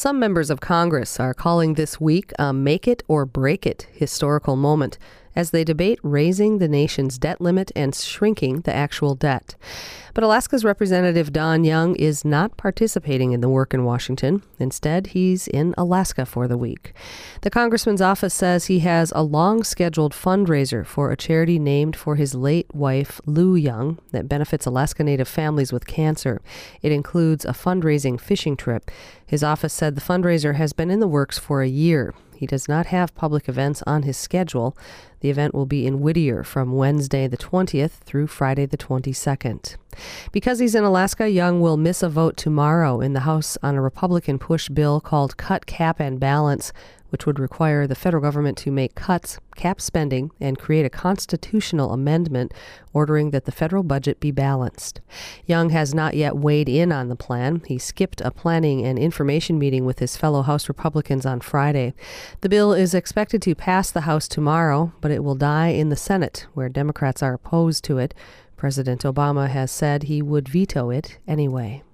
Some members of Congress are calling this week a make it or break it historical moment as they debate raising the nation's debt limit and shrinking the actual debt. But Alaska's Representative Don Young is not participating in the work in Washington. Instead, he's in Alaska for the week. The congressman's office says he has a long-scheduled fundraiser for a charity named for his late wife, Lou Young, that benefits Alaska Native families with cancer. It includes a fundraising fishing trip. His office said the fundraiser has been in the works for a year. He does not have public events on his schedule. The event will be in Whittier from Wednesday the 20th through Friday the 22nd. Because he's in Alaska, Young will miss a vote tomorrow in the House on a Republican-pushed bill called Cut, Cap, and Balance, which would require the federal government to make cuts, cap spending, and create a constitutional amendment ordering that the federal budget be balanced. Young has not yet weighed in on the plan. He skipped a planning and information meeting with his fellow House Republicans on Friday. The bill is expected to pass the House tomorrow, but it will die in the Senate, where Democrats are opposed to it. President Obama has said he would veto it anyway.